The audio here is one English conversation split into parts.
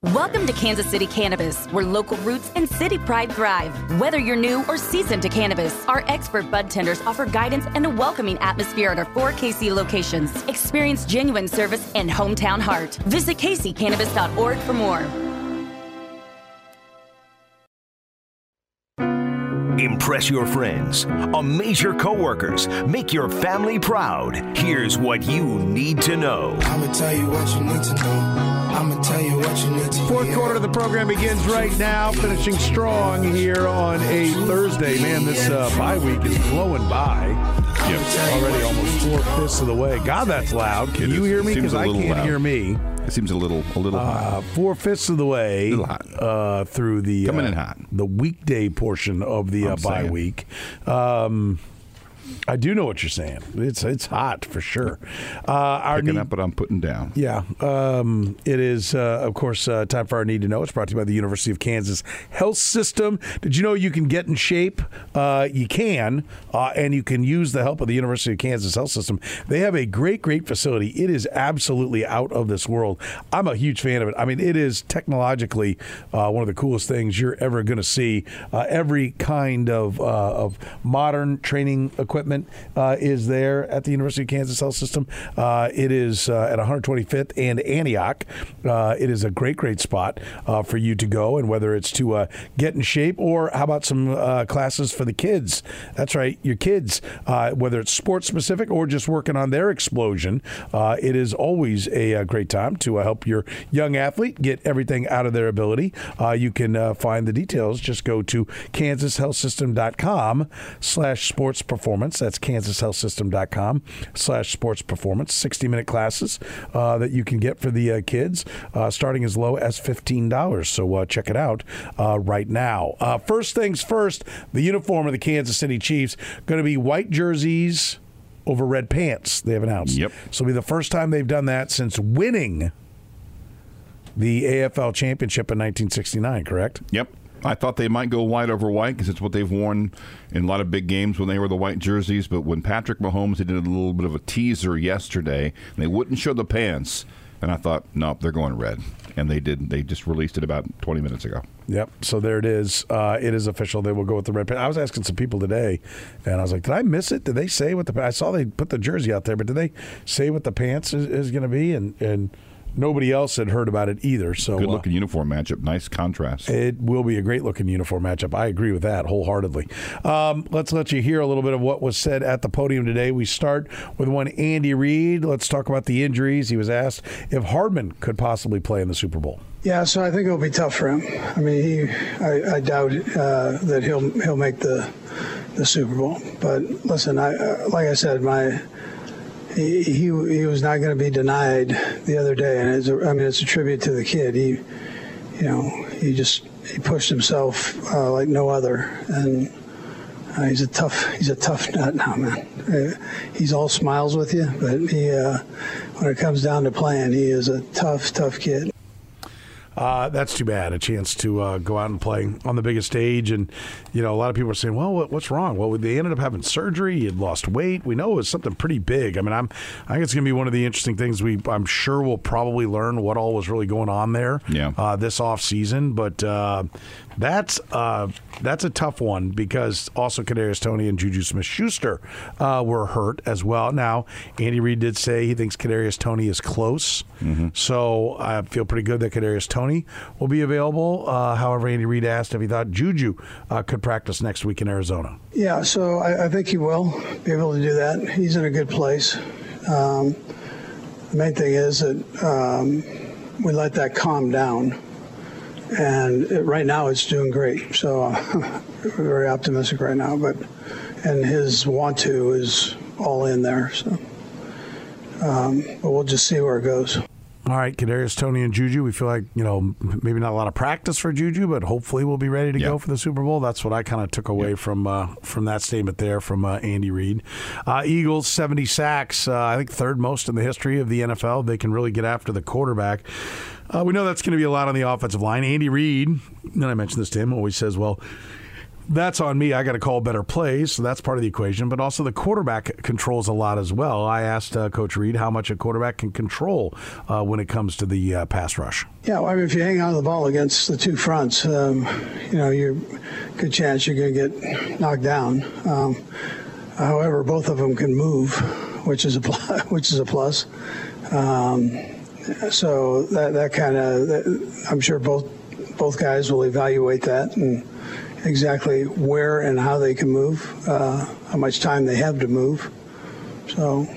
Welcome to Kansas City Cannabis, where local roots and city pride thrive. Whether you're new or seasoned to cannabis, our expert bud tenders offer guidance and a welcoming atmosphere at our 4 KC locations. Experience genuine service and hometown heart. Visit kccannabis.org for more. Impress your friends, amaze your coworkers, make your family proud. Here's what you need to know. I'ma tell you what you need to know. I'ma tell you what you need to know. Fourth quarter of the program begins right now, finishing strong here on a Thursday. Man, this bye week is blowing by. Already almost 4/5 of the way. God, that's loud. Can you hear me? Because I can't hear me. It seems a little hot. 4/5 of the way through the coming in hot. The weekday portion of the bye week. I do know what you're saying. It's hot for sure. Picking up what I'm putting down. Yeah. It is, of course, time for our Need to Know. It's brought to you by the University of Kansas Health System. Did you know you can get in shape? You can, and you can use the help of the University of Kansas Health System. They have a great, great facility. It is absolutely out of this world. I'm a huge fan of it. I mean, it is technologically one of the coolest things you're ever going to see. Every kind of modern training equipment is there at the University of Kansas Health System. It is at 125th and Antioch. It is a great, great spot for you to go, and whether it's to get in shape or how about some classes for the kids. That's right, your kids, whether it's sports specific or just working on their explosion. It is always a great time to help your young athlete get everything out of their ability. You can find the details. Just go to kansashealthsystem.com/sports performance. That's kansashealthsystem.com/sports performance. 60-minute classes that you can get for the kids, starting as low as $15. So check it out right now. First things first, the uniform of the Kansas City Chiefs going to be white jerseys over red pants, they have announced. Yep. So it'll be the first time they've done that since winning the AFL championship in 1969, correct? Yep. I thought they might go white over white because it's what they've worn in a lot of big games when they were the white jerseys. But when Patrick Mahomes, they did a little bit of a teaser yesterday, and they wouldn't show the pants. And I thought, nope, they're going red. And they did. They just released it about 20 minutes ago. Yep. So there it is. It is official. They will go with the red pants. I was asking some people today, and I was like, did I miss it? Did they say what the – I saw they put the jersey out there, but did they say what the pants is going to be? And nobody else had heard about it either. So good-looking uniform matchup. Nice contrast. It will be a great-looking uniform matchup. I agree with that wholeheartedly. Let's let you hear a little bit of what was said at the podium today. We start with one Andy Reid. Let's talk about the injuries. He was asked if Hardman could possibly play in the Super Bowl. Yeah, so I think it'll be tough for him. I mean, I doubt that he'll make the Super Bowl. But listen, like I said, He was not going to be denied the other day, and it's a tribute to the kid. He pushed himself like no other, and he's a tough nut now, man. He's all smiles with you, but when it comes down to playing, he is a tough kid. That's too bad. A chance to go out and play on the biggest stage. And, a lot of people are saying, well, what's wrong? Well, they ended up having surgery. He had lost weight. We know it was something pretty big. I mean, I think it's going to be one of the interesting things. I'm sure we'll probably learn what all was really going on there this offseason. But that's a tough one because also Kadarius Toney and Juju Smith-Schuster were hurt as well. Now, Andy Reid did say he thinks Kadarius Toney is close. Mm-hmm. So I feel pretty good that Kadarius Toney will be available. However, Andy Reid asked if he thought Juju could practice next week in Arizona. Yeah, so I think he will be able to do that. He's in a good place. The main thing is that we let that calm down. And right now it's doing great. So we're very optimistic right now. And his want to is all in there. So, but we'll just see where it goes. All right, Kadarius Toney and Juju. We feel like, maybe not a lot of practice for Juju, but hopefully we'll be ready to go for the Super Bowl. That's what I kind of took away from that statement there from Andy Reid. Eagles, 70 sacks. I think third most in the history of the NFL. They can really get after the quarterback. We know that's going to be a lot on the offensive line. Andy Reid, and I mentioned this to him, always says, well, that's on me. I got to call better plays, so that's part of the equation. But also the quarterback controls a lot as well. I asked Coach Reed how much a quarterback can control when it comes to the pass rush. Yeah, well, I mean, if you hang on to the ball against the two fronts, you're good chance you're going to get knocked down. However, both of them can move, which is a plus. So that kind of, I'm sure both guys will evaluate that and exactly where and how they can move, how much time they have to move. So,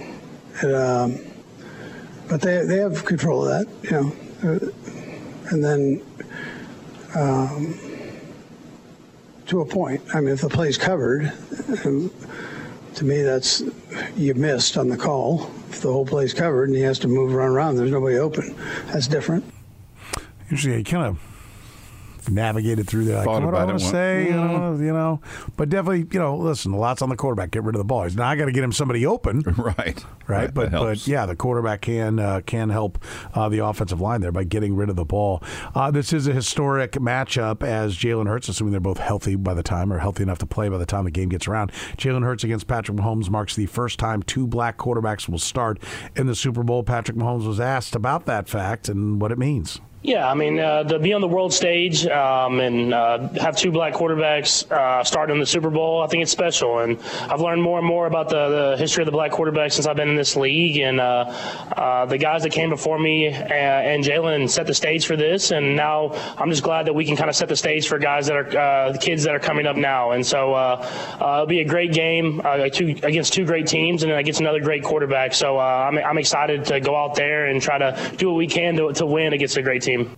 but they have control of that, and then to a point. I mean, if the play's covered, to me, that's you missed on the call. If the whole play's covered and he has to move, run around, there's nobody open. That's different. Usually, you kind of navigated through there. Like, what do I want to say? But definitely, listen, lots on the quarterback. Get rid of the ball. Now I got to get him somebody open. Right. But yeah, the quarterback can help the offensive line there by getting rid of the ball. This is a historic matchup as Jalen Hurts, assuming they're both healthy by the time, or healthy enough to play by the time the game gets around. Jalen Hurts against Patrick Mahomes marks the first time two black quarterbacks will start in the Super Bowl. Patrick Mahomes was asked about that fact and what it means. Yeah, I mean, to be on the world stage and have two black quarterbacks start in the Super Bowl, I think it's special. And I've learned more and more about the history of the black quarterbacks since I've been in this league. And the guys that came before me and Jalen set the stage for this. And now I'm just glad that we can kind of set the stage for guys that are the kids that are coming up now. And so it'll be a great game against two great teams and against another great quarterback. So I'm excited to go out there and try to do what we can to win against a great team. He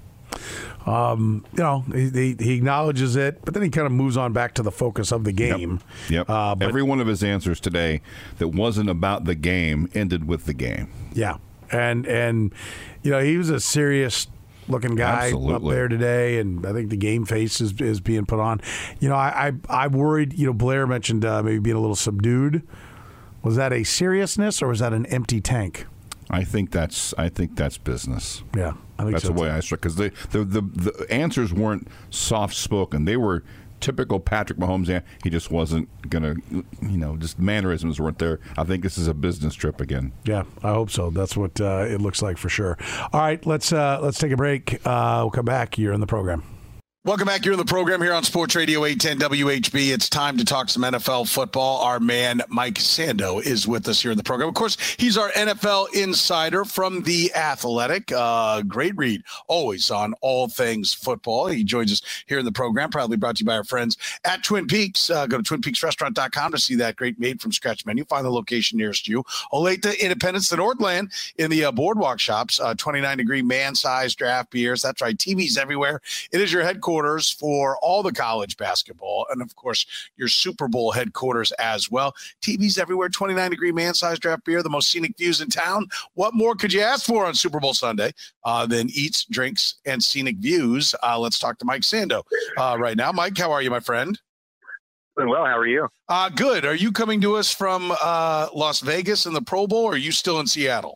acknowledges it, but then he kind of moves on back to the focus of the game. Yep. Every one of his answers today that wasn't about the game ended with the game. Yeah. And he was a serious looking guy up there today, and I think the game face is being put on. I worried, Blair mentioned maybe being a little subdued. Was that a seriousness or was that an empty tank? I think that's business. Yeah, I think that's so the way I struck, because the answers weren't soft spoken; they were typical Patrick Mahomes. He just wasn't gonna, just mannerisms weren't there. I think this is a business trip again. Yeah, I hope so. That's what it looks like for sure. All right, let's take a break. We'll come back. You're in the program. Welcome back. You're in the program here on Sports Radio 810 WHB. It's time to talk some NFL football. Our man, Mike Sando, is with us here in the program. Of course, he's our NFL insider from The Athletic. Great read, always on all things football. He joins us here in the program, proudly brought to you by our friends at Twin Peaks. Go to twinpeaksrestaurant.com to see that great made-from-scratch menu. Find the location nearest you. Olathe, Independence, and Nordland in the Boardwalk shops. 29-degree man-sized draft beers. That's right, TVs everywhere. It is your headquarters for all the college basketball and, of course, your Super Bowl headquarters as well. TVs everywhere, 29-degree man-sized draft beer, the most scenic views in town. What more could you ask for on Super Bowl Sunday than eats, drinks, and scenic views? Let's talk to Mike Sando right now. Mike, how are you, my friend? Doing well. How are you? Good. Are you coming to us from Las Vegas in the Pro Bowl, or are you still in Seattle?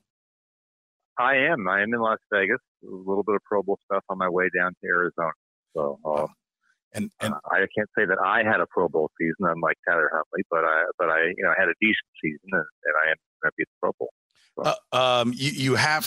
I am in Las Vegas. A little bit of Pro Bowl stuff on my way down to Arizona. So, and I can't say that I had a Pro Bowl season, unlike Tyler Huntley, but I had a decent season, and I am going to be at the Pro Bowl. So. You have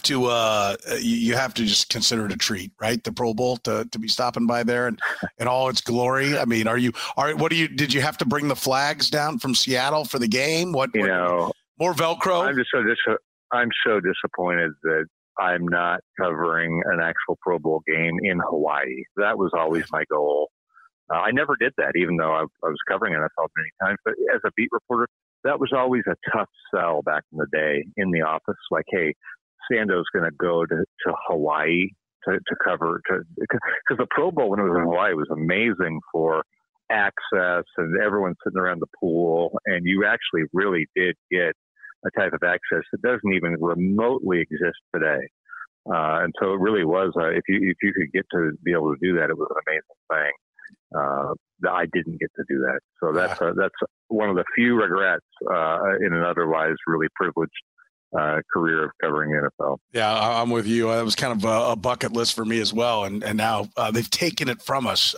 to just consider it a treat, right? The Pro Bowl to be stopping by there and in all its glory. I mean, did you have to bring the flags down from Seattle for the game? More Velcro? I'm so disappointed that I'm not covering an actual Pro Bowl game in Hawaii. That was always my goal. I never did that, even though I was covering NFL many times. But as a beat reporter, that was always a tough sell back in the day in the office. Like, hey, Sando's going to go to Hawaii to cover. Because the Pro Bowl, when it was in Hawaii, was amazing for access and everyone sitting around the pool. And you actually really did get a type of access that doesn't even remotely exist today. And so it really was, if you could get to be able to do that, it was an amazing thing. I didn't get to do that. So that's one of the few regrets in an otherwise really privileged career of covering the NFL. Yeah, I'm with you. That was kind of a bucket list for me as well. And now they've taken it from us.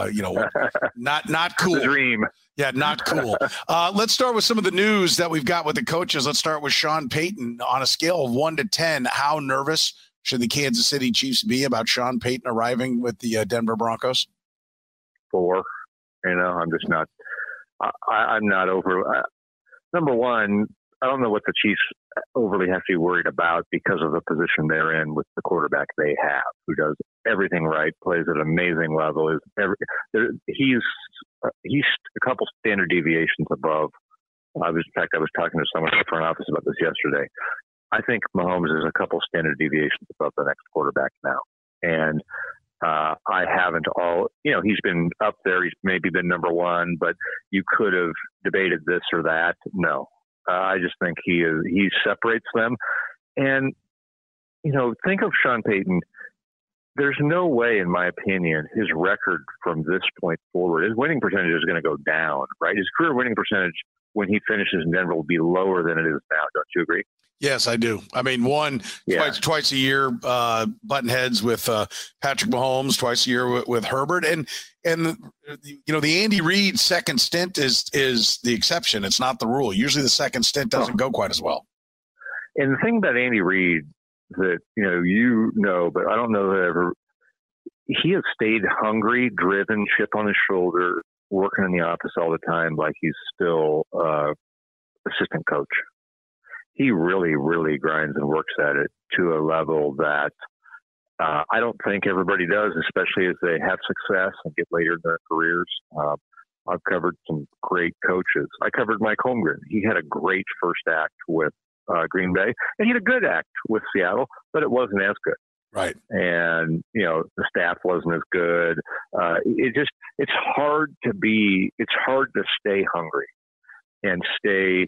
Not cool. The dream. Yeah, not cool. Let's start with some of the news that we've got with the coaches. Let's start with Sean Payton. On a scale of 1 to 10, how nervous should the Kansas City Chiefs be about Sean Payton arriving with the Denver Broncos? 4. I'm just not. I'm not over. Number one, I don't know what the Chiefs overly have to be worried about because of the position they're in with the quarterback they have, who does everything right, plays at an amazing level. He's a couple standard deviations above. I was talking to someone in the front office about this yesterday. I think Mahomes is a couple standard deviations above the next quarterback now, and I haven't he's been up there. He's maybe been number one, but you could have debated this or that. No. I just think he separates them. And, think of Sean Payton. There's no way, in my opinion, his record from this point forward, his winning percentage is going to go down, right? His career winning percentage when he finishes in Denver will be lower than it is now. Don't you agree? Yes, I do. I mean, twice a year, button heads with Patrick Mahomes, twice a year with Herbert, and the Andy Reid second stint is the exception. It's not the rule. Usually, the second stint doesn't go quite as well. And the thing about Andy Reid that but I don't know that ever. He has stayed hungry, driven, chip on his shoulder, working in the office all the time, like he's still assistant coach. He really, really grinds and works at it to a level that I don't think everybody does, especially as they have success and get later in their careers. I've covered some great coaches. I covered Mike Holmgren. He had a great first act with Green Bay, and he had a good act with Seattle, but it wasn't as good. Right. And, the staff wasn't as good. It's hard to stay hungry and stay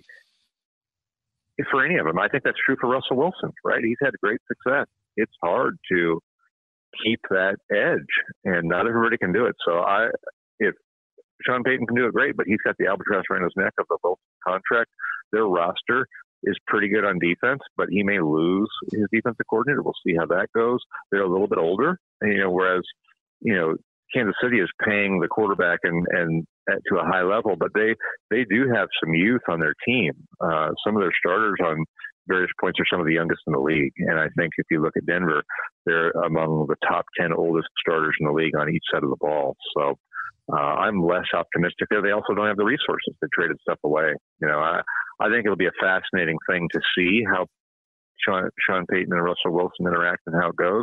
for any of them. I think that's true for Russell Wilson, right? He's had great success. It's hard to keep that edge, and not everybody can do it. So if Sean Payton can do it, great, but he's got the albatross around his neck of the Wilson contract. Their roster is pretty good on defense, but he may lose his defensive coordinator. We'll see how that goes. They're a little bit older, whereas, Kansas City is paying the quarterback and to a high level, but they do have some youth on their team. Some of their starters on various points are some of the youngest in the league. And I think if you look at Denver, they're among the top 10 oldest starters in the league on each side of the ball. So I'm less optimistic there. They also don't have the resources. They traded stuff away. I think it'll be a fascinating thing to see how Sean Payton and Russell Wilson interact and how it goes.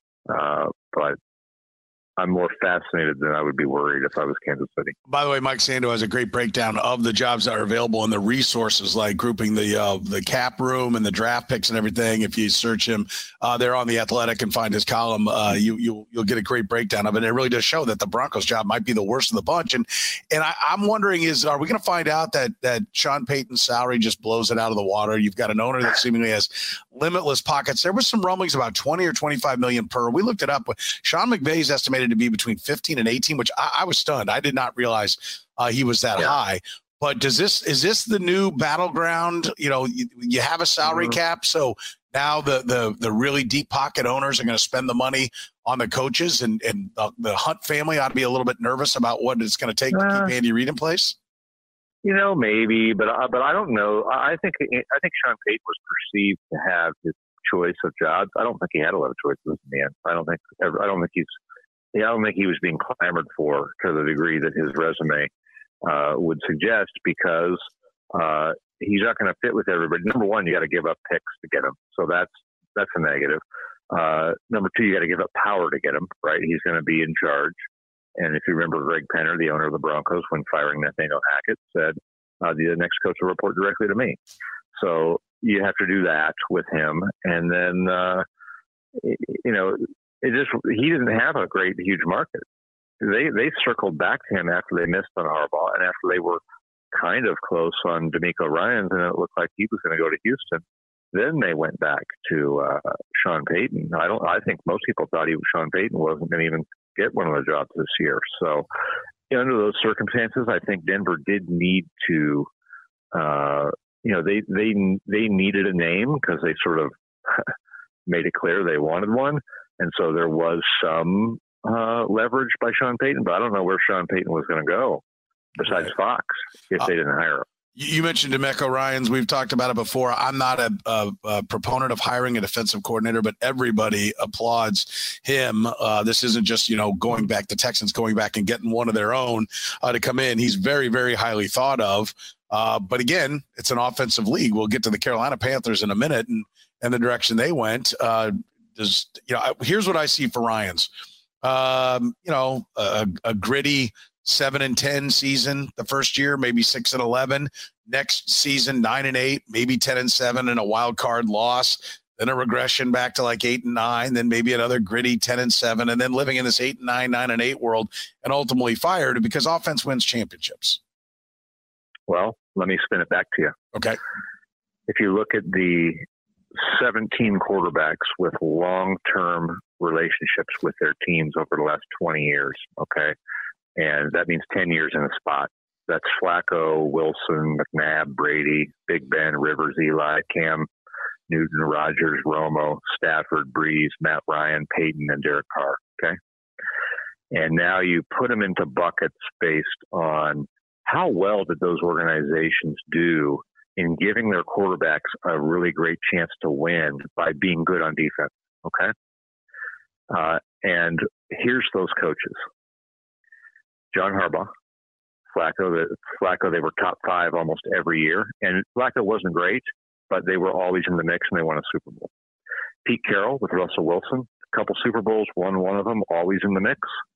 But I'm more fascinated than I would be worried if I was Kansas City. By the way, Mike Sando has a great breakdown of the jobs that are available and the resources, like grouping the cap room and the draft picks and everything. If you search him there on The Athletic and find his column, you'll get a great breakdown of it. And it really does show that the Broncos job might be the worst of the bunch. And I'm wondering are we going to find out that Sean Payton's salary just blows it out of the water? You've got an owner that seemingly has limitless pockets. There was some rumblings about 20 or 25 million per. We looked it up. Sean McVay's estimated to be between 15 and 18, which I was stunned. I did not realize he was that high. But is this the new battleground? You have a salary cap, so now the really deep pocket owners are going to spend the money on the coaches, and the Hunt family ought to be a little bit nervous about what it's going to take to keep Andy Reid in place. Maybe, but I don't know. I think Sean Payton was perceived to have his choice of jobs. I don't think he had a lot of choices in the end. I don't think he was being clamored for to the degree that his resume would suggest, because he's not going to fit with everybody. Number one, you got to give up picks to get him, so that's a negative. Number two, you got to give up power to get him, right? He's going to be in charge. And if you remember, Greg Penner, the owner of the Broncos, when firing Nathaniel Hackett, said the next coach will report directly to me. So you have to do that with him, and then he didn't have a huge market. They circled back to him after they missed on Harbaugh, and after they were kind of close on DeMeco Ryans, and it looked like he was going to go to Houston. Then they went back to Sean Payton. I think most people thought Sean Payton wasn't going to even get one of the jobs this year. So under those circumstances, I think Denver did need to they needed a name because they sort of made it clear they wanted one. And so there was some leverage by Sean Payton, but I don't know where Sean Payton was going to go besides Fox if they didn't hire him. You mentioned DeMeco Ryans. We've talked about it before. I'm not a proponent of hiring a defensive coordinator, but everybody applauds him. This isn't just, going back, the Texans going back and getting one of their own to come in. He's very, very highly thought of. But again, it's an offensive league. We'll get to the Carolina Panthers in a minute and the direction they went. Here's what I see for Ryans. A gritty 7-10 season the first year, maybe 6-11. Next season, 9-8, maybe 10-7, and a wild card loss. Then a regression back to like 8-9. Then maybe another gritty 10-7, and then living in this 8-9, 9-8 world, and ultimately fired because offense wins championships. Well, let me spin it back to you. Okay. If you look at the 17 quarterbacks with long-term relationships with their teams over the last 20 years, okay? And that means 10 years in a spot. That's Flacco, Wilson, McNabb, Brady, Big Ben, Rivers, Eli, Cam, Newton, Rodgers, Romo, Stafford, Breeze, Matt Ryan, Peyton, and Derek Carr, okay? And now you put them into buckets based on how well did those organizations do in giving their quarterbacks a really great chance to win by being good on defense, okay? And here's those coaches. John Harbaugh, Flacco, they were top 5 almost every year. And Flacco wasn't great, but they were always in the mix and they won a Super Bowl. Pete Carroll with Russell Wilson, a couple Super Bowls, won one of them, always in the mix.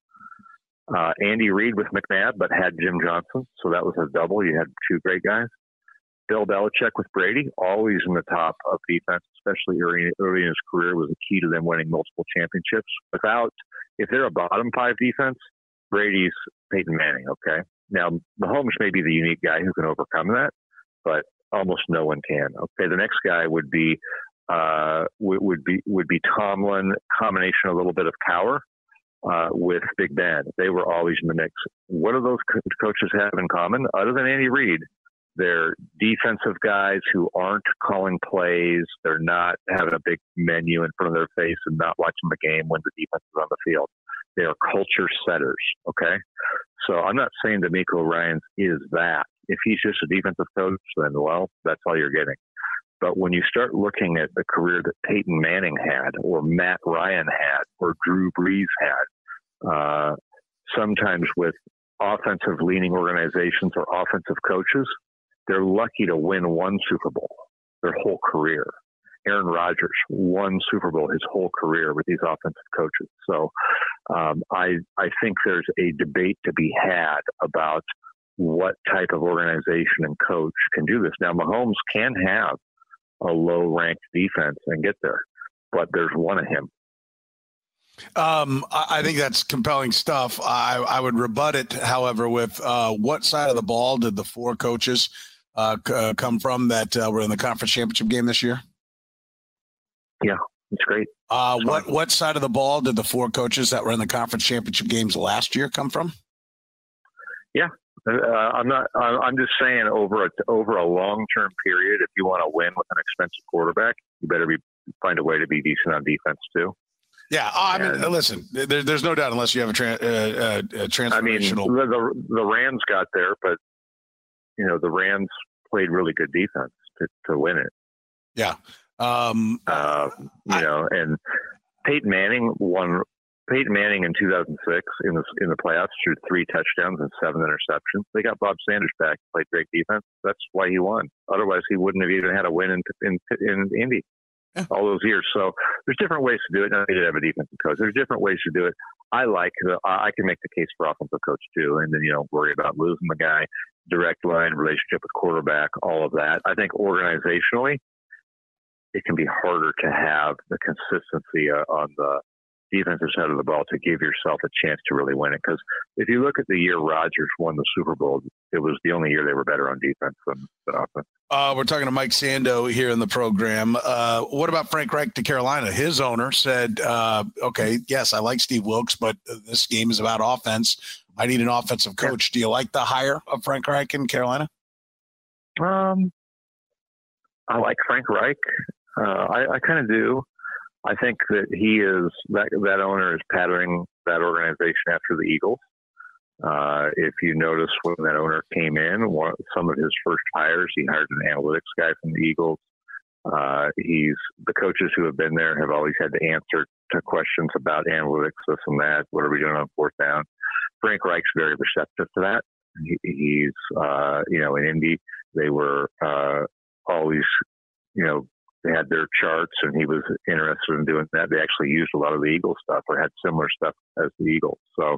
Andy Reid with McNabb, but had Jim Johnson. So that was a double. You had 2 great guys. Bill Belichick with Brady, always in the top of defense, especially early in his career, was the key to them winning multiple championships. If they're a bottom 5 defense, Brady's Peyton Manning, okay? Now, Mahomes may be the unique guy who can overcome that, but almost no one can. Okay, the next guy would be Tomlin, combination a little bit of Cowher with Big Ben. They were always in the mix. What do those coaches have in common? Other than Andy Reid, they're defensive guys who aren't calling plays. They're not having a big menu in front of their face and not watching the game when the defense is on the field. They are culture setters, okay? So I'm not saying DeMeco Ryans is that. If he's just a defensive coach, then, well, that's all you're getting. But when you start looking at the career that Peyton Manning had or Matt Ryan had or Drew Brees had, sometimes with offensive-leaning organizations or offensive coaches, they're lucky to win one Super Bowl their whole career. Aaron Rodgers won Super Bowl his whole career with these offensive coaches. So I think there's a debate to be had about what type of organization and coach can do this. Now, Mahomes can have a low-ranked defense and get there, but there's one of him. I think that's compelling stuff. I would rebut it, however, with what side of the ball did the 4 coaches come from that were in the conference championship game this year? Yeah, it's great. What side of the ball did the 4 coaches that were in the conference championship games last year come from? Yeah, I'm just saying over a long-term period, if you want to win with an expensive quarterback, you better find a way to be decent on defense too. Yeah, I mean, listen, there's no doubt unless you have a transformational. I mean, the Rams got there, but the Rams played really good defense to win it. Yeah. And Peyton Manning in 2006 in the playoffs threw 3 touchdowns and 7 interceptions. They got Bob Sanders back, played great defense. That's why he won. Otherwise, he wouldn't have even had a win in Indy all those years. So there's different ways to do it. Now, they did have a defensive coach. There's different ways to do it. I can make the case for offensive coach too, and then worry about losing the guy, direct line relationship with quarterback, all of that. I think organizationally, it can be harder to have the consistency on the defensive side of the ball to give yourself a chance to really win it. Because if you look at the year Rodgers won the Super Bowl, it was the only year they were better on defense than offense. We're talking to Mike Sando here in the program. What about Frank Reich to Carolina? His owner said, okay, yes, I like Steve Wilks, but this game is about offense. I need an offensive coach. Do you like the hire of Frank Reich in Carolina? I like Frank Reich. I kind of do. I think that he is that owner is patterning that organization after the Eagles. If you notice when that owner came in, some of his first hires, he hired an analytics guy from the Eagles. The coaches who have been there have always had to answer to questions about analytics, this and that. What are we doing on fourth down? Frank Reich's very receptive to that. He's, in Indy, they were always, they had their charts, and he was interested in doing that. They actually used a lot of the Eagles stuff or had similar stuff as the Eagles. So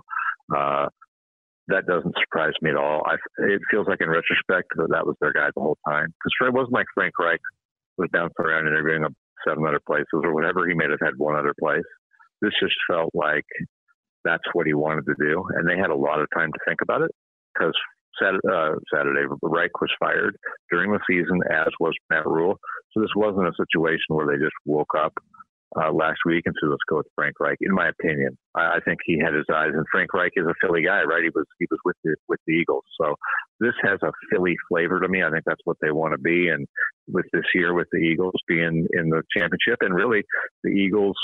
that doesn't surprise me at all. It feels like in retrospect that was their guy the whole time. Because it wasn't like Frank Reich was bouncing around interviewing 7 other places or whatever. He may have had one other place. This just felt like that's what he wanted to do. And they had a lot of time to think about it because Saturday, Reich was fired during the season, as was Matt Rule. So this wasn't a situation where they just woke up last week and said, let's go with Frank Reich. In my opinion, I think he had his eyes, and Frank Reich is a Philly guy, right? He was with the Eagles. So this has a Philly flavor to me. I think that's what they want to be. And with this year, with the Eagles being in the championship, and really the Eagles,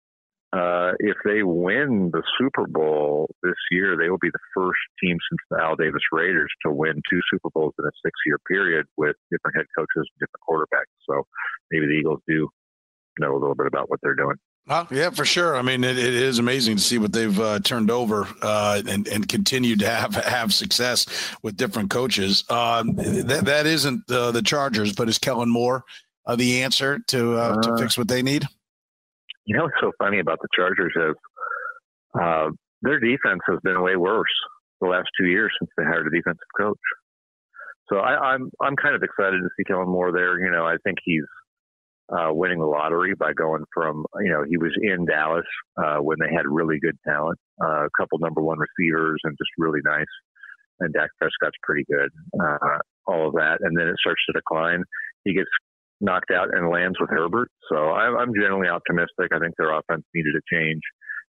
if they win the Super Bowl this year, they will be the first team since the Al Davis Raiders to win 2 Super Bowls in a 6-year period with different head coaches and different quarterbacks. So maybe the Eagles do know a little bit about what they're doing. Yeah, for sure. I mean, it is amazing to see what they've turned over and continued to have success with different coaches. That isn't the Chargers, but is Kellen Moore the answer to fix what they need? You know what's so funny about the Chargers is their defense has been way worse the last 2 years since they hired a defensive coach. So I'm kind of excited to see Kellen Moore there. I think he's winning the lottery by going from, he was in Dallas when they had really good talent, a couple number 1 receivers and just really nice. And Dak Prescott's pretty good, all of that. And then it starts to decline. He gets knocked out and lands with Herbert. So I'm generally optimistic. I think their offense needed a change.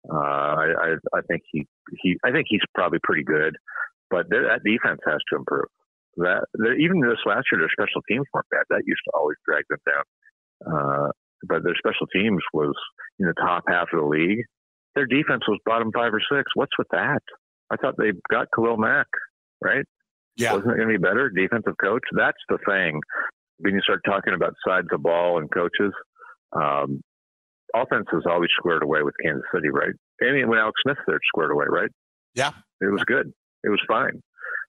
I think he's probably pretty good, but that defense has to improve. Even this last year, their special teams weren't bad. That used to always drag them down. But their special teams was in the top half of the league. Their defense was bottom 5 or 6. What's with that? I thought they got Khalil Mack, right? Yeah. Wasn't it going to be better? Defensive coach? That's the thing. When you start talking about sides of ball and coaches, offense is always squared away with Kansas City, right? And when Alex Smith there, squared away, right? Yeah. It was good. It was fine.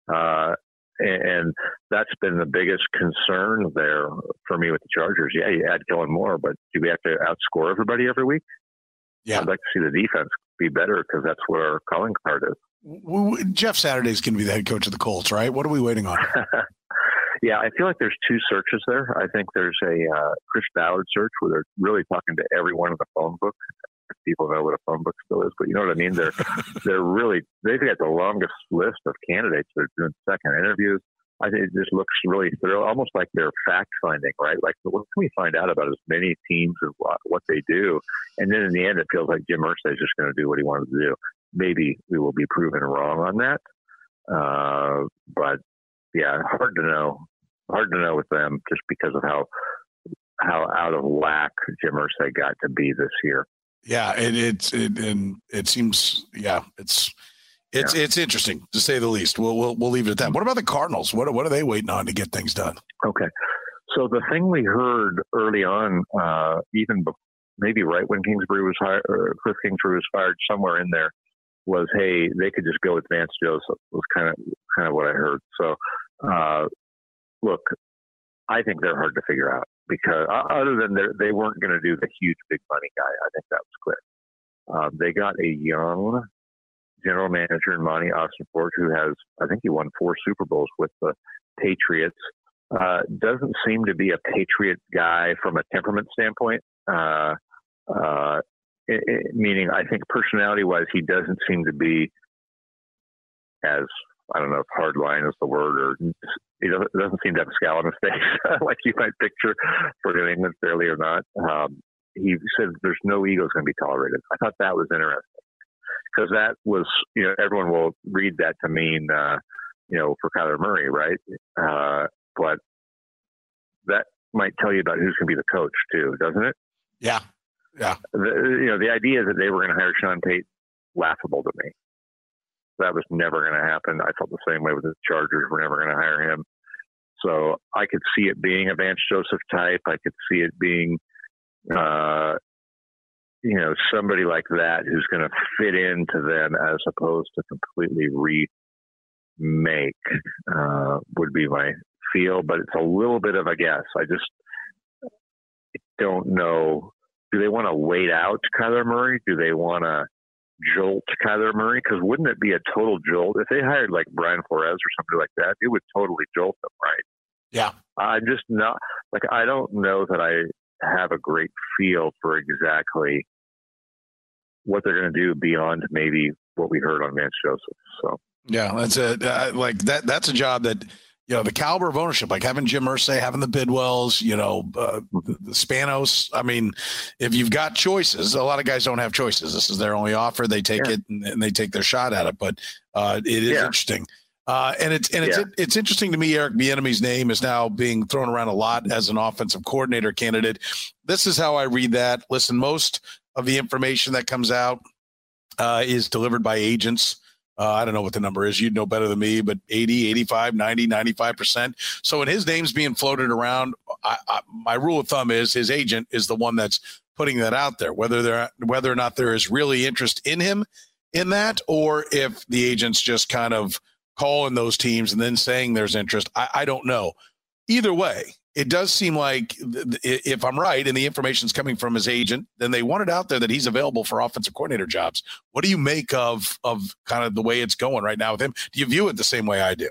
And that's been the biggest concern there for me with the Chargers. Yeah, you add Kellen Moore, but do we have to outscore everybody every week? Yeah. I'd like to see the defense be better because that's what our calling card is. Jeff Saturday's going to be the head coach of the Colts, right? What are we waiting on? Yeah, I feel like there's 2 searches there. I think there's a Chris Ballard search where they're really talking to everyone in the phone book. People know what a phone book still is, but you know what I mean? They've got the longest list of candidates. They're doing second interviews. I think it just looks really thorough, almost like they're fact finding, right? Like, what can we find out about as many teams and what they do? And then in the end, it feels like Jim Irsay is just going to do what he wanted to do. Maybe we will be proven wrong on that. But yeah, hard to know. Hard to know with them just because of how out of whack Jim Irsay got to be this year. Yeah, it seems it's interesting to say the least. We'll leave it at that. What about the Cardinals? What are they waiting on to get things done? Okay, so the thing we heard early on, even maybe right when Kingsbury was hired, or Cliff Kingsbury was fired, somewhere in there, was hey, they could just go with Vance Joseph. Was kind of what I heard. So look, I think they're hard to figure out. Because other than they weren't going to do the huge big money guy, I think that was clear. They got a young general manager in Monty Ossenfort who has, I think he won 4 Super Bowls with the Patriots. Doesn't seem to be a Patriot guy from a temperament standpoint. Meaning, I think personality-wise, he doesn't seem to be as, I don't know if hard line is the word, or he doesn't seem to have a scowl on his face like you might picture for New England, fairly or not. He said there's no ego is going to be tolerated. I thought that was interesting because that was, everyone will read that to mean, for Kyler Murray, right? But that might tell you about who's going to be the coach too, doesn't it? Yeah. Yeah. The idea that they were going to hire Sean Payton, laughable to me. That was never going to happen. I felt the same way with the Chargers. We're never going to hire him. So I could see it being a Vance Joseph type. I could see it being, somebody like that who's going to fit into them as opposed to completely remake would be my feel. But it's a little bit of a guess. I just don't know. Do they want to wait out Kyler Murray? Do they want to jolt Kyler Murray? Because wouldn't it be a total jolt if they hired like Brian Flores or somebody like that? It would totally jolt them, right? Yeah. I'm just not I don't know that I have a great feel for exactly what they're going to do beyond maybe what we heard on Vance Joseph. So yeah, that's that's a job that, the caliber of ownership, like having Jim Irsay, having the Bidwells, the Spanos. I mean, if you've got choices, a lot of guys don't have choices. This is their only offer. They take it and they take their shot at it. But it is interesting. It's interesting to me. Eric Bieniemy's name is now being thrown around a lot as an offensive coordinator candidate. This is how I read that. Listen, most of the information that comes out is delivered by agents. I don't know what the number is. You'd know better than me, but 80, 85, 90, 95%. So when his name's being floated around, my rule of thumb is his agent is the one that's putting that out there, whether or not there is really interest in him in that, or if the agent's just kind of calling those teams and then saying there's interest. I don't know. Either way, it does seem like if I'm right and the information's coming from his agent, then they want it out there that he's available for offensive coordinator jobs. What do you make of kind of the way it's going right now with him? Do you view it the same way I do?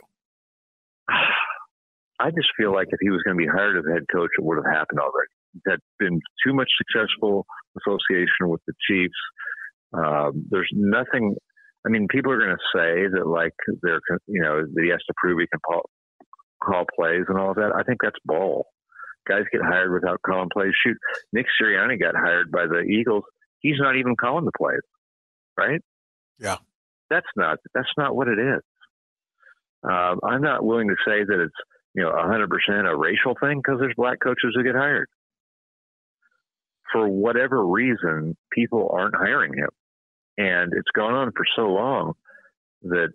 I just feel like if he was going to be hired as a head coach, it would have happened already. He's had been too much successful association with the Chiefs. There's nothing. I mean, people are going to say that that he has to prove he can call plays and all of that. I think that's bull. Guys get hired without calling plays. Shoot, Nick Sirianni got hired by the Eagles. He's not even calling the plays, right? Yeah, that's not what it is. I'm not willing to say that it's 100% a racial thing because there's black coaches who get hired. For whatever reason, people aren't hiring him, and it's gone on for so long that.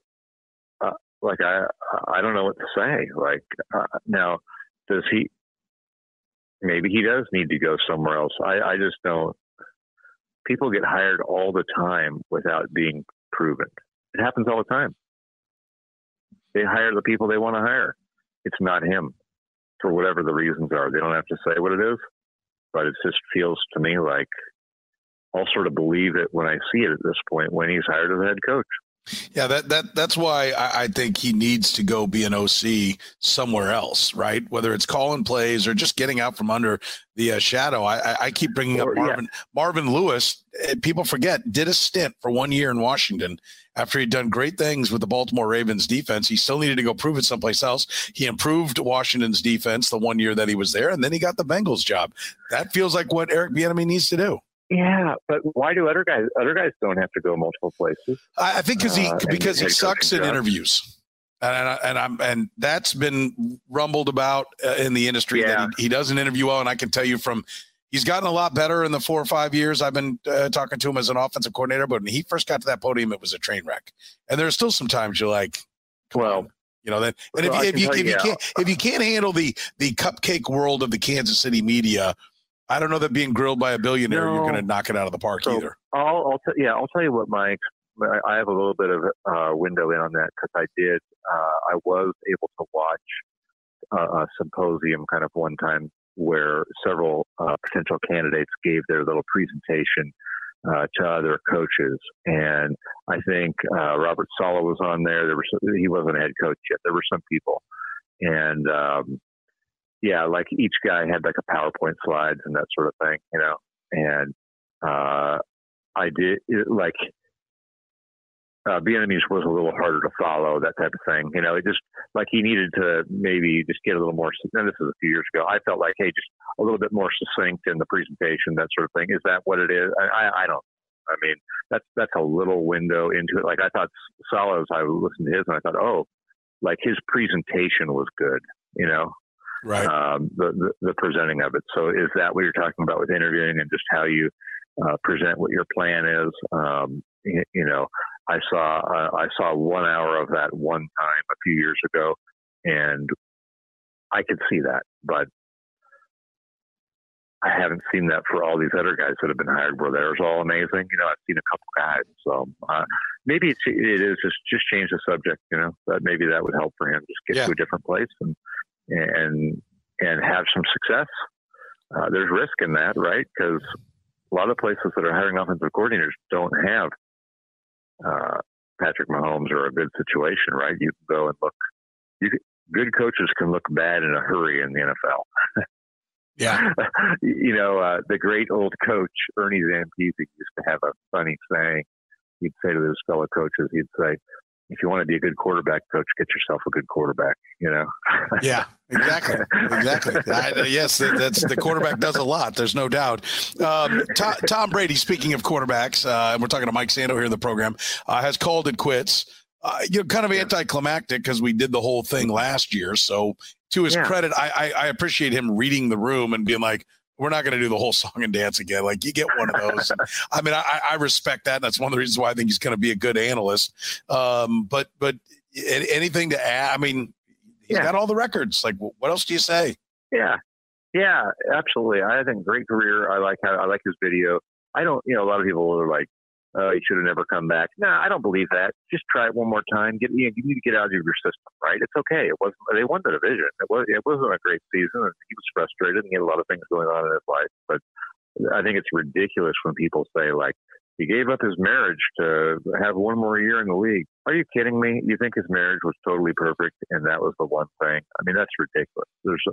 I don't know what to say. Now, does he? Maybe he does need to go somewhere else. I just don't. People get hired all the time without being proven. It happens all the time. They hire the people they want to hire. It's not him, for whatever the reasons are. They don't have to say what it is, but it just feels to me like I'll sort of believe it when I see it at this point when he's hired as a head coach. Yeah, that's why I think he needs to go be an OC somewhere else, right? Whether it's calling plays or just getting out from under the shadow. I keep bringing up Marvin Lewis. People forget, did a stint for 1 year in Washington after he'd done great things with the Baltimore Ravens defense. He still needed to go prove it someplace else. He improved Washington's defense the 1 year that he was there, and then he got the Bengals job. That feels like what Eric Bieniemy needs to do. Yeah, but why do other guys don't have to go multiple places? I think because he sucks in interviews, and that's been rumbled about in the industry. Yeah. That he doesn't interview well, and I can tell you he's gotten a lot better in the 4 or 5 years I've been talking to him as an offensive coordinator. But when he first got to that podium, it was a train wreck, and there's still some times you're like, well. Then and if you can't handle the cupcake world of the Kansas City media. I don't know that being grilled by a billionaire, you're going to knock it out of the park either. I'll tell you what I have a little bit of a window in on that because I was able to watch a symposium kind of one time where several potential candidates gave their little presentation to other coaches. And I think Robert Saleh was on there. He wasn't a head coach yet. There were some people. And, like each guy had like a PowerPoint slides and that sort of thing, and I did Bieniemy's was a little harder to follow, that type of thing. It just like he needed to maybe just get a little more. And this is a few years ago. I felt like, hey, just a little bit more succinct in the presentation, that sort of thing. Is that what it is? I don't. I mean, that's a little window into it. Like I thought Saleh's, I listened to his and I thought, oh, like his presentation was good, right? The presenting of it. So is that what you're talking about with interviewing and just how you present what your plan is? I saw 1 hour of that one time a few years ago, and I could see that, but I haven't seen that for all these other guys that have been hired where they're all amazing. I've seen a couple guys. So maybe it is just change the subject, that maybe that would help for him just get to a different place and have some success. There's risk in that, right? Because a lot of places that are hiring offensive coordinators don't have Patrick Mahomes or a good situation, right? You can go and look. Good coaches can look bad in a hurry in the NFL. Yeah. The great old coach, Ernie Zampese, used to have a funny saying. He'd say to his fellow coaches, he'd say, if you want to be a good quarterback coach, get yourself a good quarterback, Yeah, exactly. Yes, that's the quarterback does a lot. There's no doubt. Tom Brady, speaking of quarterbacks, and we're talking to Mike Sando here in the program, has called it quits. Kind of anticlimactic because we did the whole thing last year. So to his credit, I appreciate him reading the room and being like, we're not going to do the whole song and dance again. Like, you get one of those. I mean, I respect that. And that's one of the reasons why I think he's going to be a good analyst. But anything to add? I mean, he's got all the records. Like, what else do you say? Yeah, absolutely. I think great career. I like his video. I don't, a lot of people are like, he should have never come back. No, I don't believe that. Just try it one more time. You need to get out of your system, right? It's okay. They won the division. It wasn't a great season. And he was frustrated and he had a lot of things going on in his life. But I think it's ridiculous when people say, like, he gave up his marriage to have one more year in the league. Are you kidding me? You think his marriage was totally perfect and that was the one thing? I mean, that's ridiculous.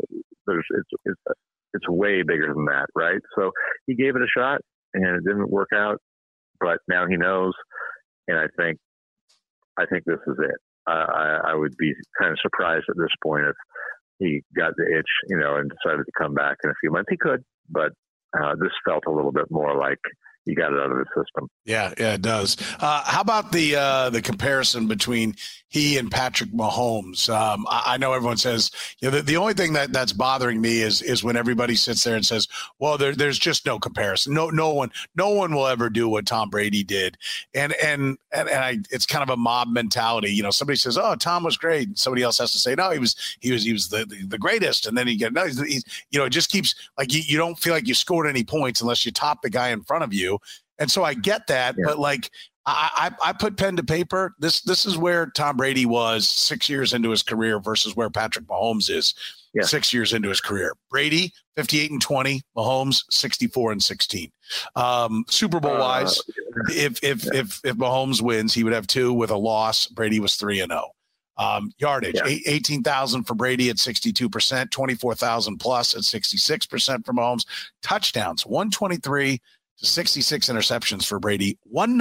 It's way bigger than that, right? So he gave it a shot and it didn't work out. But now he knows, and I think this is it. I would be kind of surprised at this point if he got the itch, and decided to come back in a few months. He could, but this felt a little bit more like he got it out of the system. Yeah, it does. How about the comparison between he and Patrick Mahomes? I know everyone says, the only thing that's bothering me is when everybody sits there and says, well, there's just no comparison. No one will ever do what Tom Brady did. And it's kind of a mob mentality. Somebody says, oh, Tom was great. And somebody else has to say, no, he was the greatest. And then it just keeps like, you don't feel like you scored any points unless you top the guy in front of you. And so I get that, but like I put pen to paper. This is where Tom Brady was 6 years into his career versus where Patrick Mahomes is 6 years into his career. Brady 58-20, Mahomes 64-16. Super Bowl wise, if Mahomes wins, he would have 2 with a loss. Brady was 3-0. Yardage 18,000 for Brady at 62%, 24,000 plus at 66% for Mahomes. Touchdowns 123 to 66 interceptions for Brady,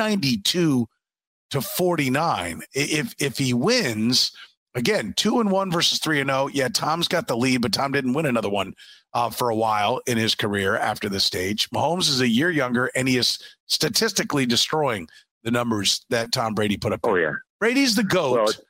192 to 49. If he wins, again, 2-1 versus 3-0. Yeah, Tom's got the lead, but Tom didn't win another one for a while in his career after this stage. Mahomes is a year younger, and he is statistically destroying the numbers that Tom Brady put up. Oh, yeah. Brady's the GOAT.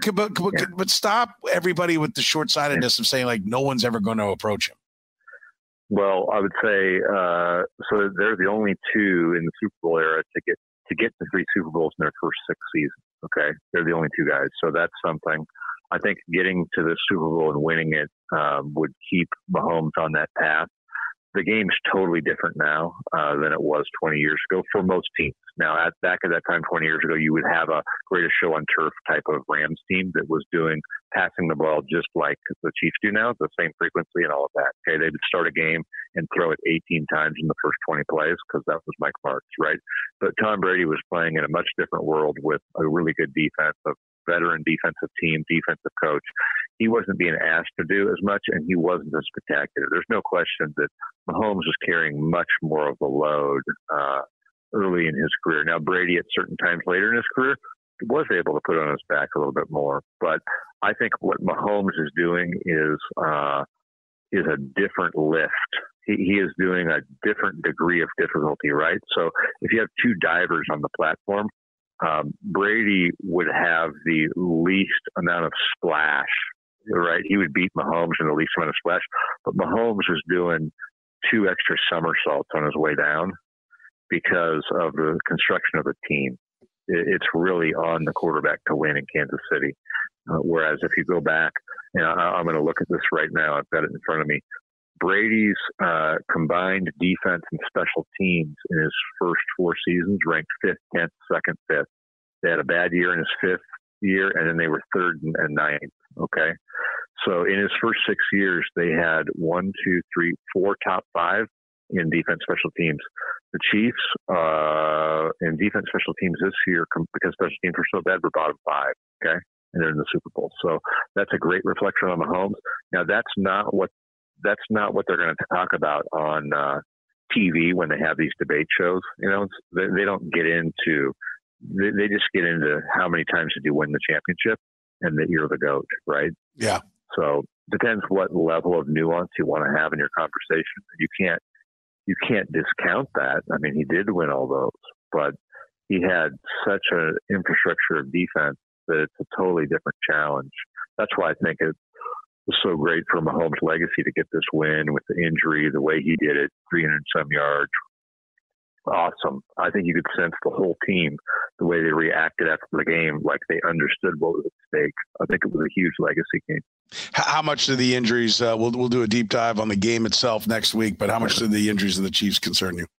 But stop everybody with the short-sightedness of saying, like, no one's ever going to approach him. Well, I would say so. They're the only two in the Super Bowl era to get to 3 Super Bowls in their first 6 seasons. Okay, they're the only 2 guys, so that's something. I think getting to the Super Bowl and winning it would keep Mahomes on that path. The game's totally different now than it was 20 years ago for most teams. Now, back at that time, 20 years ago, you would have a greatest show on turf type of Rams team that was passing the ball just like the Chiefs do now, the same frequency and all of that. Okay, they would start a game and throw it 18 times in the first 20 plays because that was Mike Martz, right? But Tom Brady was playing in a much different world with a really good defense, a veteran defensive team, defensive coach. He wasn't being asked to do as much, and he wasn't as spectacular. There's no question that Mahomes was carrying much more of the load early in his career. Now, Brady, at certain times later in his career, was able to put on his back a little bit more. But I think what Mahomes is doing is a different lift. He is doing a different degree of difficulty, right? So if you have 2 divers on the platform, Brady would have the least amount of splash right? He would beat Mahomes in the least amount of splash, but Mahomes was doing 2 extra somersaults on his way down because of the construction of the team. It's really on the quarterback to win in Kansas City. Whereas if you go back, and I'm going to look at this right now, I've got it in front of me. Brady's combined defense and special teams in his first 4 seasons ranked 5th, 10th, 2nd, 5th. They had a bad year in his 5th year, and then they were 3rd and 9th. Okay. So in his first 6 years, they had 1, 2, 3, 4 top 5 in defense special teams. The Chiefs in defense special teams this year, because special teams were so bad, were bottom 5. Okay. And they're in the Super Bowl. So that's a great reflection on Mahomes. Now that's not what they're going to talk about on TV when they have these debate shows. You know, they don't get into. They just get into how many times did you win the championship and that you're the GOAT, right? Yeah. So depends what level of nuance you want to have in your conversation. You can't discount that. I mean, he did win all those, but he had such an infrastructure of defense that it's a totally different challenge. That's why I think it was so great for Mahomes' legacy to get this win with the injury, the way he did it, 300-some yards. Awesome. I think you could sense the whole team, the way they reacted after the game, like they understood what was at stake. I think it was a huge legacy game. How much do the injuries, we'll do a deep dive on the game itself next week, but how much do the injuries of the Chiefs concern you?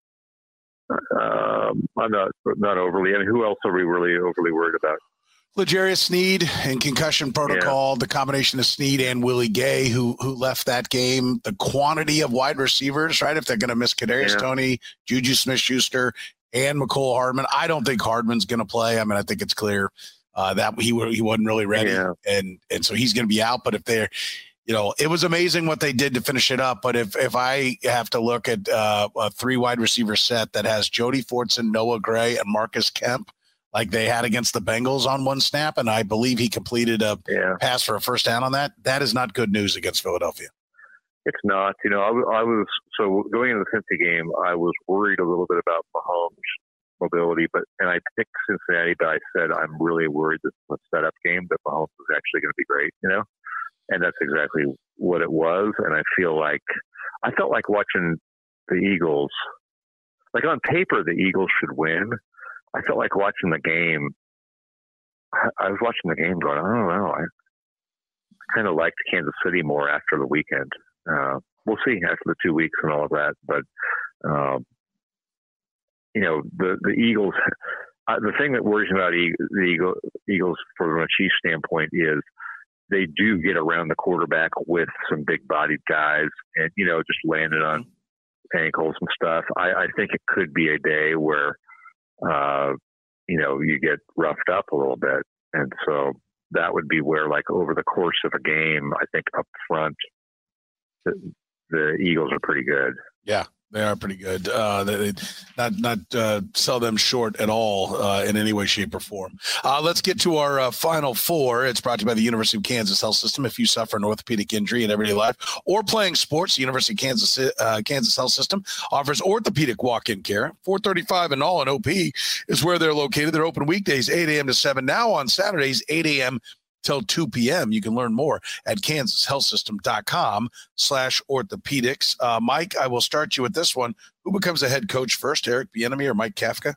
I'm not overly. I mean, who else are we really overly worried about? L'Jarius Sneed in concussion protocol, the combination of Sneed and Willie Gay, who left that game, the quantity of wide receivers, right? If they're going to miss Kadarius Toney, Juju Smith-Schuster, and McCole Hardman. I don't think Hardman's going to play. I mean, I think it's clear that he wasn't really ready. Yeah. And so he's going to be out. But if they're, it was amazing what they did to finish it up. But if I have to look at a 3 wide receiver set that has Jody Fortson, Noah Gray, and Marcus Kemp, like they had against the Bengals on one snap, and I believe he completed a pass for a first down on that. That is not good news against Philadelphia. It's not. I was going into the Cincy game, I was worried a little bit about Mahomes' mobility, and I picked Cincinnati, but I said I'm really worried this is a setup game, that Mahomes is actually going to be great, and that's exactly what it was. And I felt like watching the Eagles. Like on paper, the Eagles should win. I felt like watching the game. I was watching the game going, I don't know. I kind of liked Kansas City more after the weekend. We'll see after the 2 weeks and all of that. But, the Eagles, the thing that worries me about the Eagles from a Chiefs standpoint is they do get around the quarterback with some big-bodied guys and, just landing on ankles and stuff. I think it could be a day where, you get roughed up a little bit. And so that would be where, like, over the course of a game, I think up front, the Eagles are pretty good. Yeah, they are pretty good. They not sell them short at all in any way, shape, or form. Let's get to our final 4. It's brought to you by the University of Kansas Health System. If you suffer an orthopedic injury in everyday life or playing sports, the University of Kansas Health System offers orthopedic walk-in care. 435 and all in OP is where they're located. They're open weekdays 8 a.m. to 7. Now on Saturdays 8 a.m. till 2 p.m. You can learn more at kansashealthsystem.com/orthopedics. Mike, I will start you with this one. Who becomes a head coach first, Eric Bieniemy or Mike Kafka?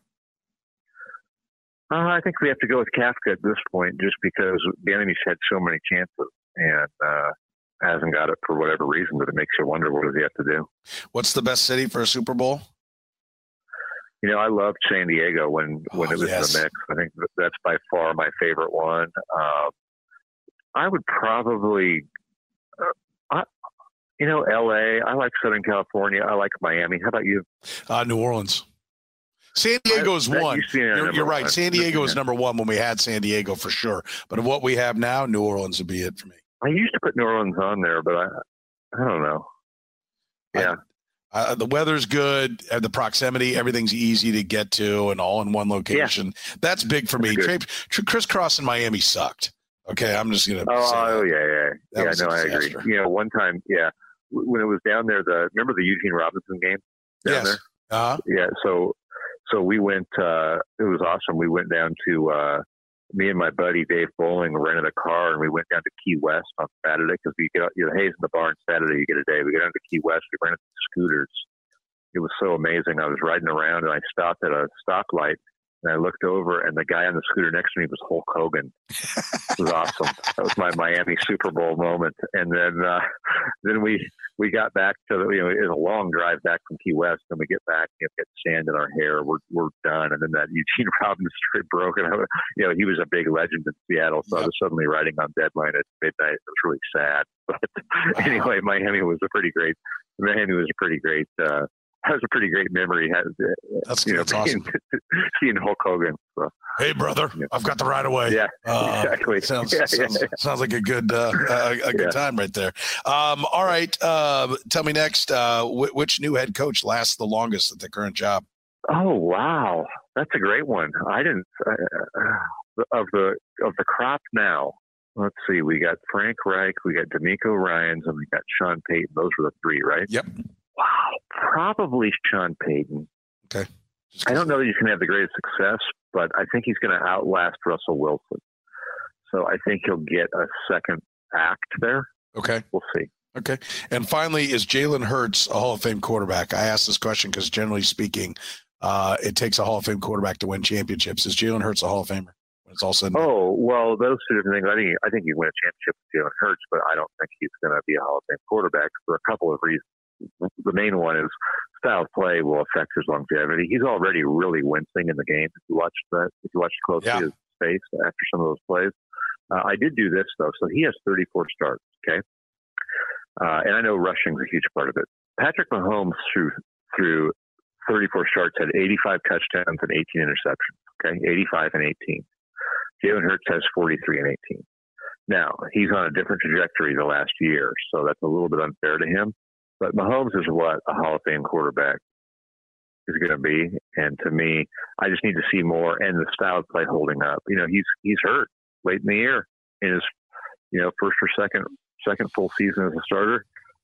I think we have to go with Kafka at this point, just because Bieniemy's had so many chances and hasn't got it for whatever reason, but it makes you wonder, what does he have to do? What's the best city for a Super Bowl? I loved San Diego when it was in the mix. I think that's by far my favorite one. I would probably, L.A. I like Southern California. I like Miami. How about you? New Orleans. San Diego is one. You're right. San Diego was number one when we had San Diego for sure. But of what we have now, New Orleans would be it for me. I used to put New Orleans on there, but I don't know. Yeah. The weather's good, the proximity, everything's easy to get to, and all in one location. Yeah. That's big for me. Crisscross in Miami sucked. Okay, I'm just gonna. Oh yeah. I agree. One time, when it was down there, remember the Eugene Robinson game down there? Uh-huh. Yeah. So we went. It was awesome. We went down to me and my buddy Dave Bowling rented a car, and we went down to Key West on Saturday because we get Hayes in the bar on Saturday. You get a day. We go down to Key West. We rented scooters. It was so amazing. I was riding around, and I stopped at a stoplight, and I looked over, and the guy on the scooter next to me was Hulk Hogan. It was awesome. That was my Miami Super Bowl moment. And then we got back to it was a long drive back from Key West, and we get back, get sand in our hair. We're done. And then that Eugene Robbins trip broke, and he was a big legend in Seattle. So I was suddenly riding on deadline at midnight. It was really sad. But anyway, Miami was a pretty great. That was a pretty great memory. That's awesome. Seeing Hulk Hogan. So. Hey, brother, I've got the right of way. Yeah, exactly. Sounds like a good good time right there. All right, tell me next, which new head coach lasts the longest at the current job? Oh, wow, that's a great one. I didn't of the crop now. Let's see. We got Frank Reich, we got D'Amico Ryans, and we got Sean Payton. Those were the three, right? Yep. Wow, probably Sean Payton. Okay. I don't know that he's going to have the greatest success, but I think he's going to outlast Russell Wilson. So I think he'll get a second act there. Okay. We'll see. Okay. And finally, is Jalen Hurts a Hall of Fame quarterback? I ask this question because generally speaking, it takes a Hall of Fame quarterback to win championships. Is Jalen Hurts a Hall of Famer when it's all said and done? Oh, well, those two different things. I think you win a championship with Jalen Hurts, but I don't think he's going to be a Hall of Fame quarterback for a couple of reasons. The main one is style of play will affect his longevity. He's already really wincing in the game. If you watch closely his face after some of those plays. I did do this though. So he has 34 starts. Okay. And I know rushing is a huge part of it. Patrick Mahomes through 34 starts had 85 touchdowns and 18 interceptions. Okay. 85 and 18. Jalen Hurts has 43 and 18. Now he's on a different trajectory the last year. So that's a little bit unfair to him. But Mahomes is what a Hall of Fame quarterback is going to be. And to me, I just need to see more and the style of play holding up. He's hurt late in the year in his, first or second full season as a starter.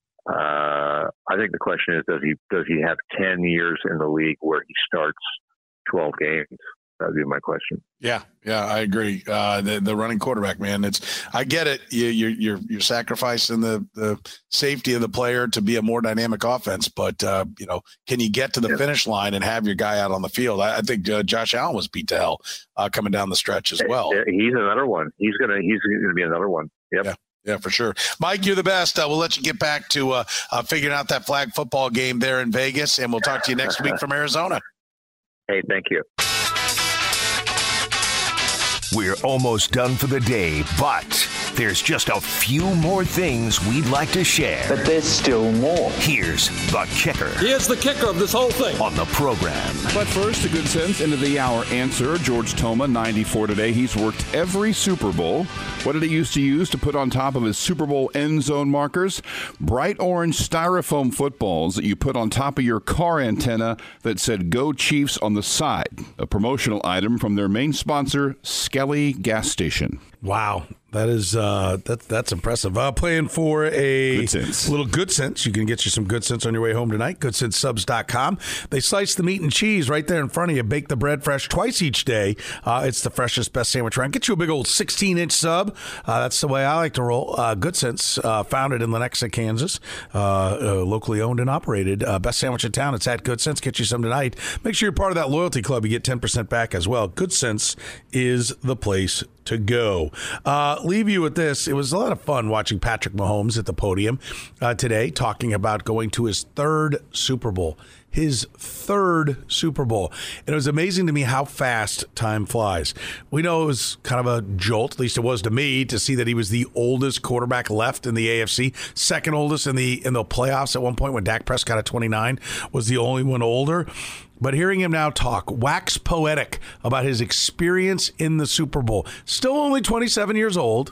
I think the question is, does he have 10 years in the league where he starts 12 games? That would be my question. Yeah, I agree. The running quarterback, man. I get it. You're sacrificing the safety of the player to be a more dynamic offense, but can you get to the finish line and have your guy out on the field? I think Josh Allen was beat to hell coming down the stretch as well. He's another one. He's gonna be another one. Yep. Yeah, for sure. Mike, you're the best. We'll let you get back to figuring out that flag football game there in Vegas, and we'll talk to you next week from Arizona. Hey, thank you. We're almost done for the day, but there's just a few more things we'd like to share. But there's still more. Here's the kicker. Here's the kicker of this whole thing. On the program. But first, a good sense into the hour answer. George Toma, 94 today. He's worked every Super Bowl. What did he used to use to put on top of his Super Bowl end zone markers? Bright orange styrofoam footballs that you put on top of your car antenna that said "Go Chiefs" on the side. A promotional item from their main sponsor, Skelly Gas Station. Wow. That is that's impressive. Playing for a little Good Sense. You can get you some Good Sense on your way home tonight. GoodSenseSubs.com. They slice the meat and cheese right there in front of you. Bake the bread fresh twice each day. It's the freshest, best sandwich around. Get you a big old 16-inch sub. That's the way I like to roll. Good Sense, founded in Lenexa, Kansas, locally owned and operated. Best sandwich in town. It's at Good Sense. Get you some tonight. Make sure you're part of that loyalty club. You get 10% back as well. Good Sense is the place to go. Leave you with this. It was a lot of fun watching Patrick Mahomes at the podium today, talking about going to his third Super Bowl. His third Super Bowl. And it was amazing to me how fast time flies. We know it was kind of a jolt, at least it was to me, to see that he was the oldest quarterback left in the AFC, second oldest in the playoffs at one point when Dak Prescott at 29 was the only one older. But hearing him now talk, wax poetic about his experience in the Super Bowl. Still only 27 years old.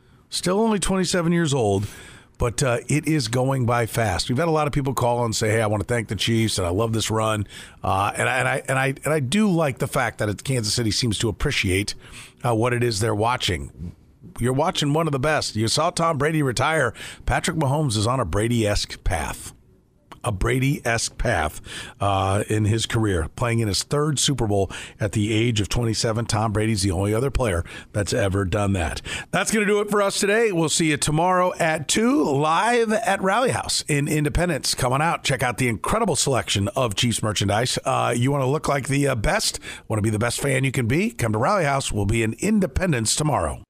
But it is going by fast. We've had a lot of people call and say, "Hey, I want to thank the Chiefs, and I love this run." And I do like the fact that Kansas City seems to appreciate what it is they're watching. You're watching one of the best. You saw Tom Brady retire. Patrick Mahomes is on a Brady-esque path. a Brady-esque path in his career, playing in his third Super Bowl at the age of 27. Tom Brady's the only other player that's ever done that. That's going to do it for us today. We'll see you tomorrow at 2 live at Rally House in Independence. Coming out, check out the incredible selection of Chiefs merchandise. You want to look like the best, want to be the best fan you can be? Come to Rally House. We'll be in Independence tomorrow.